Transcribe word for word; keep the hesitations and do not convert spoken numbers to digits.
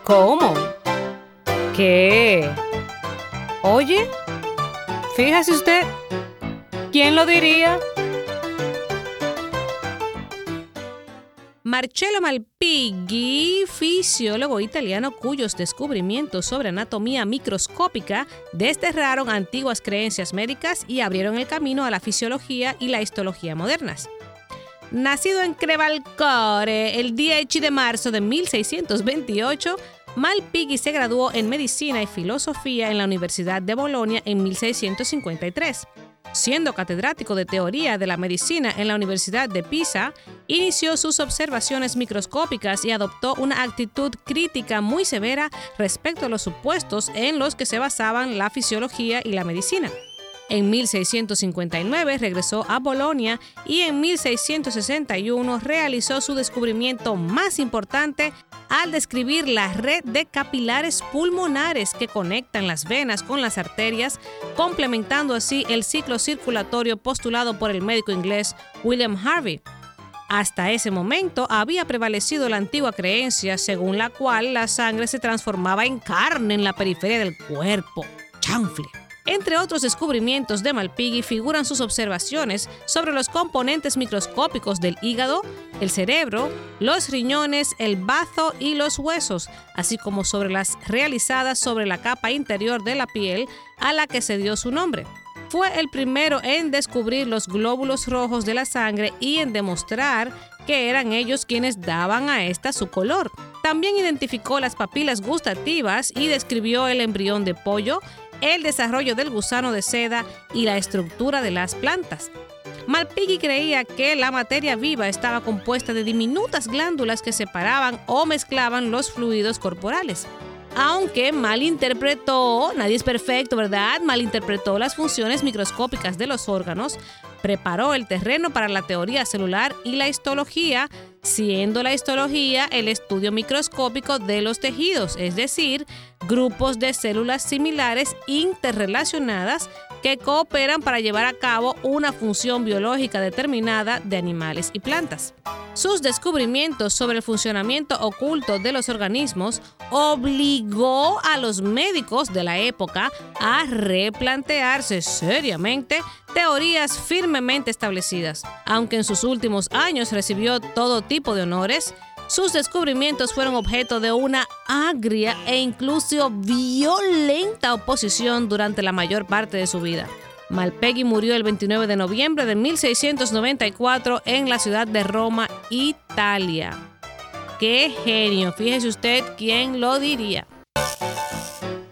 ¿Cómo? ¿Qué? Oye, fíjese usted, ¿quién lo diría? Marcello Malpighi, fisiólogo italiano cuyos descubrimientos sobre anatomía microscópica desterraron antiguas creencias médicas y abrieron el camino a la fisiología y la histología modernas. Nacido en Crevalcore el dieci de marzo de mil seiscientos veintiocho, Malpighi se graduó en medicina y filosofía en la Universidad de Bolonia en mil seiscientos cincuenta y tres. Siendo catedrático de teoría de la medicina en la Universidad de Pisa, inició sus observaciones microscópicas y adoptó una actitud crítica muy severa respecto a los supuestos en los que se basaban la fisiología y la medicina. En mil seiscientos cincuenta y nueve regresó a Bolonia y en mil seiscientos sesenta y uno realizó su descubrimiento más importante al describir la red de capilares pulmonares que conectan las venas con las arterias, complementando así el ciclo circulatorio postulado por el médico inglés William Harvey. Hasta ese momento había prevalecido la antigua creencia según la cual la sangre se transformaba en carne en la periferia del cuerpo. ¡Chanfle! Entre otros descubrimientos de Malpighi figuran sus observaciones sobre los componentes microscópicos del hígado, el cerebro, los riñones, el bazo y los huesos, así como sobre las realizadas sobre la capa interior de la piel a la que se dio su nombre. Fue el primero en descubrir los glóbulos rojos de la sangre y en demostrar que eran ellos quienes daban a esta su color. También identificó las papilas gustativas y describió el embrión de pollo, el desarrollo del gusano de seda y la estructura de las plantas. Malpighi creía que la materia viva estaba compuesta de diminutas glándulas que separaban o mezclaban los fluidos corporales. Aunque malinterpretó, nadie es perfecto, ¿verdad? Malinterpretó las funciones microscópicas de los órganos, preparó el terreno para la teoría celular y la histología, siendo la histología el estudio microscópico de los tejidos, es decir, grupos de células similares interrelacionadas que cooperan para llevar a cabo una función biológica determinada de animales y plantas. Sus descubrimientos sobre el funcionamiento oculto de los organismos obligó a los médicos de la época a replantearse seriamente teorías firmemente establecidas. Aunque en sus últimos años recibió todo tipo de honores, sus descubrimientos fueron objeto de una agria e incluso violenta oposición durante la mayor parte de su vida. Malpighi murió el veintinueve de noviembre de mil seiscientos noventa y cuatro en la ciudad de Roma, Italia. ¡Qué genio! Fíjese usted quién lo diría.